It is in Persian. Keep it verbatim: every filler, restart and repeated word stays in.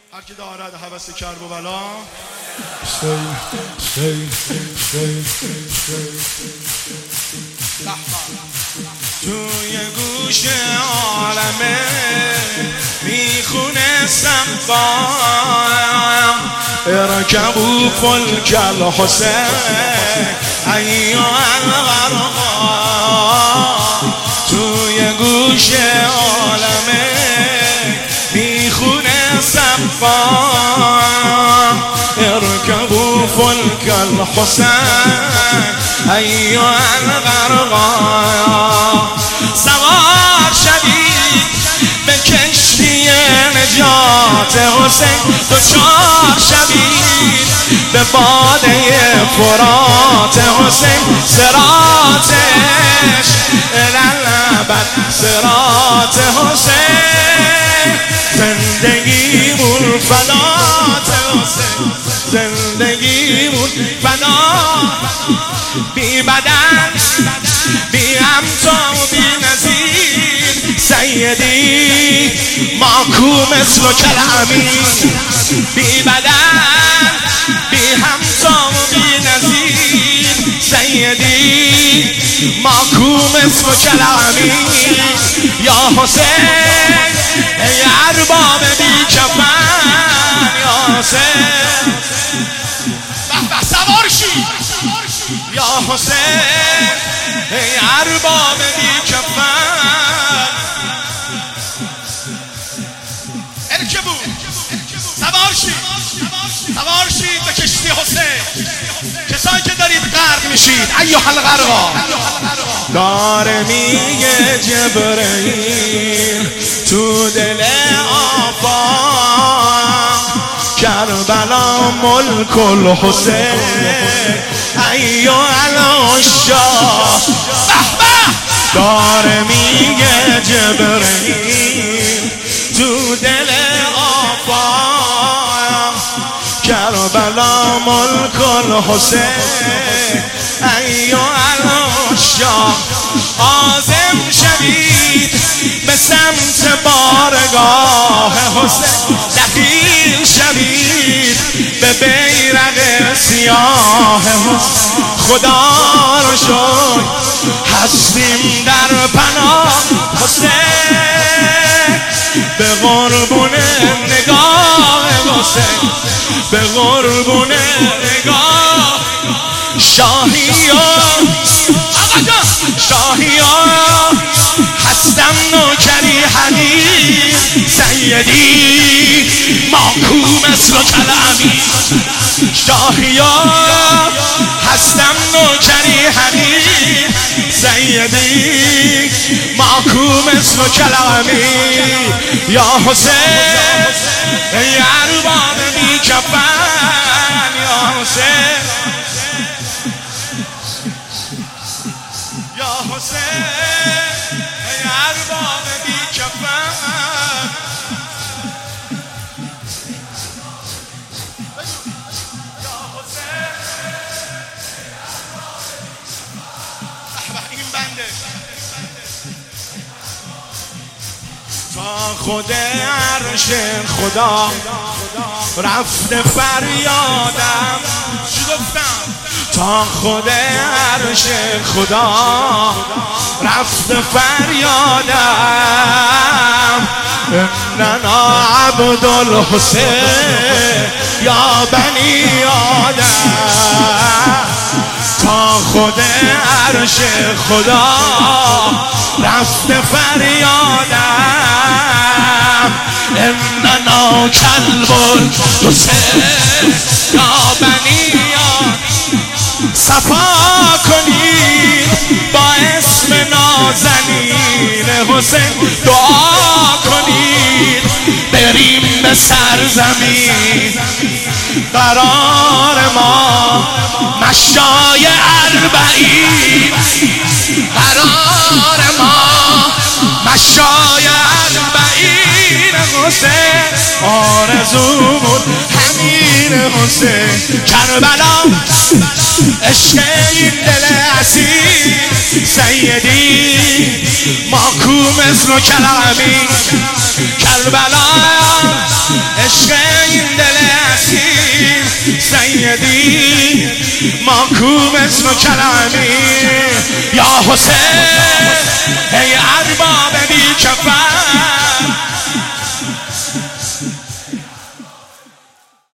هر کی دارد هوس کرب و بلا توی گوش عالمه میخونه سنبا ارکبو فلک الحسین ایها الغرقا توی گوش عالمه میخونه سنبا اركبوا فلك الحسين أيها الغرقا سوار شدید به کشتی نجات حسین دوچار شدید به باده فرات حسین صراطش الالبد صراط حسین زندگیمون فدات حسین زندگیمون فدا بی بدن بی همتا و بی نظیر سیدی ماکو مثل و کلامین بی بدن بی همتا و بی نظیر سیدی ماکو مثل و کلامین یا حسین ای ارباب بی کفن یا حسین بح سوار شی یا حسین ای ارباب بی کفن ارکبو سوار شی سوار شید به کشتی حسین کسایی که دارید غرق میشید ایها الغرقا داره میگه جبرئیل تو دل آفاق کربلا ملک الحسین ایها العشاق داره میگه جبرئیل تو دل آفاق کربلا ملک الحسین ایها العشاق عازم شدید به سمت بارگاه حسین دخیل شدید به بیرق سیاه حسین خدا رو شکر هستیم در پناه حسین به قربون نگاه حسین به قربون نگاه شاهی آقا جان شاهی هستم نوکری حقیر سیدی ماکو مثل و کلامی شاهی هستم نوکری حقیر سیدی ماکو مثل و کلامی یا حسین ای ارباب بی کفن یا حسین یا حسین ای ارباب بی کفن یا حسین این بنده تا خود عرش خدا رفته فریادم چی گفتم تا خود عرش خدا رفته فریادم اننا عبد الحسین یا بنی آدم تا خود عرش خدا رفته فریادم اننا کلب الحسین یا بنی آدم صفا کنید با اسم نازنین حسین دعا کنید بریم به سرزمین قرار ما مشای اربعین قرار ما مشای اربعین حسین آرزومون همین حسین کربلا عشق این دل اسیر سیدی ماکو مثل و کلامی کربلا عشق سیدی ما کوم اسم کلامی یا حسین ای